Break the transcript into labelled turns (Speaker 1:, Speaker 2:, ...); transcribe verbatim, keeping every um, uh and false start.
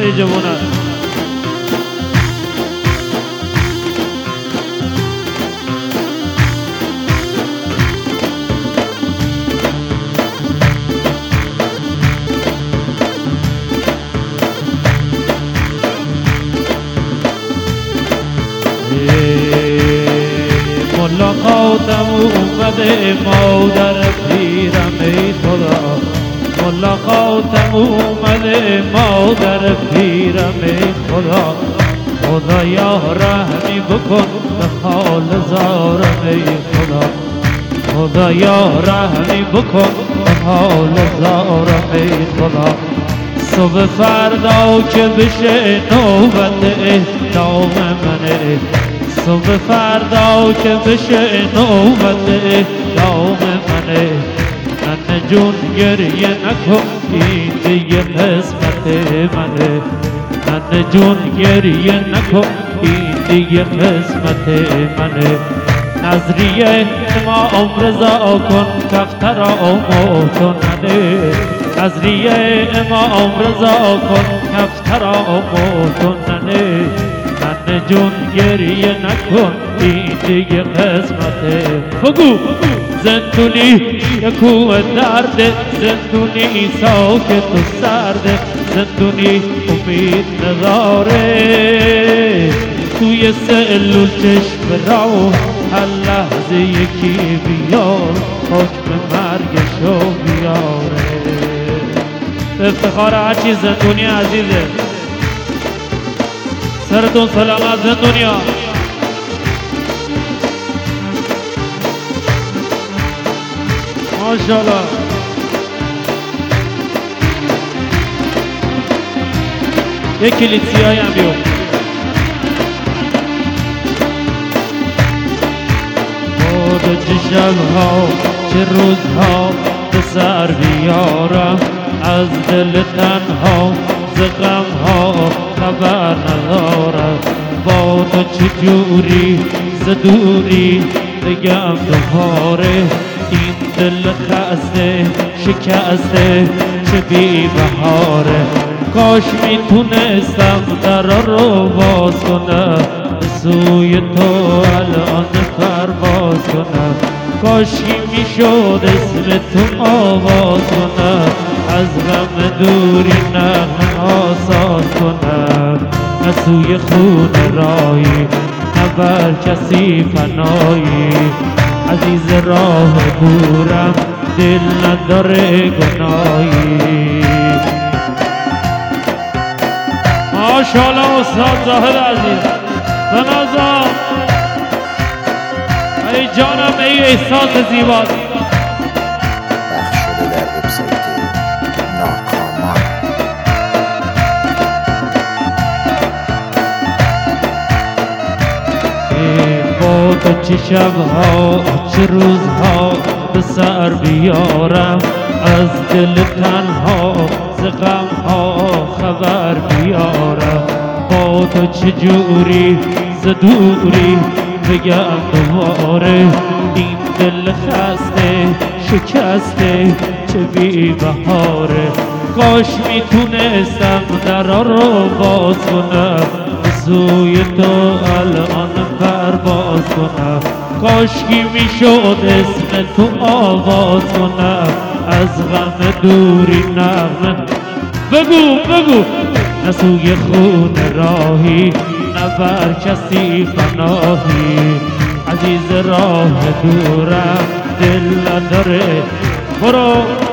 Speaker 1: ای جوانان
Speaker 2: ملاقاتم اومده مادر پیرم ای خدا ملاقاتم اومده مادر پیرم ای خدا خدایا رحمی بکن به حال زارم ای خدا خدایا رحمی بکن به حال زارم ای خدا صبح فردا که بشه نوبت احلام منه صبح فردا که بشه نوبت احلام منه ننه جون گریه نکن این دیگه قسمت منه ننه جون گریه نکن این دیگه قسمت منه نظریه امام رضا کن کفتر آموتو نده نظریه امام رضا کن کفتر آموتو نده ننه جون گریه نکن این دیگه قسمته بگو زندونی یکو درده زندونی ساکت و سرده زندونی امید نداره توی سلول چشم راو هر لحظه یکی بیار حکم مرگشو بیاره افتخار هرچی زندونی عزیزه سرتون سلامت زندونیا ماشاءالله یک کلیتسی های هم بیو باد چه شبها چه روزها به سر بیارم از دل تنها ز غمها خبر ندارم با تو چجوری ز دوری بگم دوباره این دل خسته شکسته چه بی بهاره کاش میتونستم در رو باز کنم به سوی تو الان پرواز کنم کاشکی میشد اسم تو آواز کنم از غم دوری نغمه آساز کنم نه سوی خون رایی نه بر کسی فنایی عزیز راه دورم دل نداره گناهی ماشاءالله استاد زاهد عزیز بنازم ای جانم ای احساس زیباست
Speaker 3: پخش شده در وبسایت ناکامان
Speaker 2: با تو چه شبها چه روزها به سر بیارم از دل تنها ز غمها خبر بیارم با تو چجوری ز دوری بگم دوباره این دل خسته شکسته چه بی بهاره کاش میتونستم در رو باز کنم به سوی تو الان پرواز کنم کاشکی میشد اسم تو آواز کنم از غم دوری نغمه بگو بگو نه سوی خون راهی نه بر کسی فناهی عزیز راه دورم دل نداره برو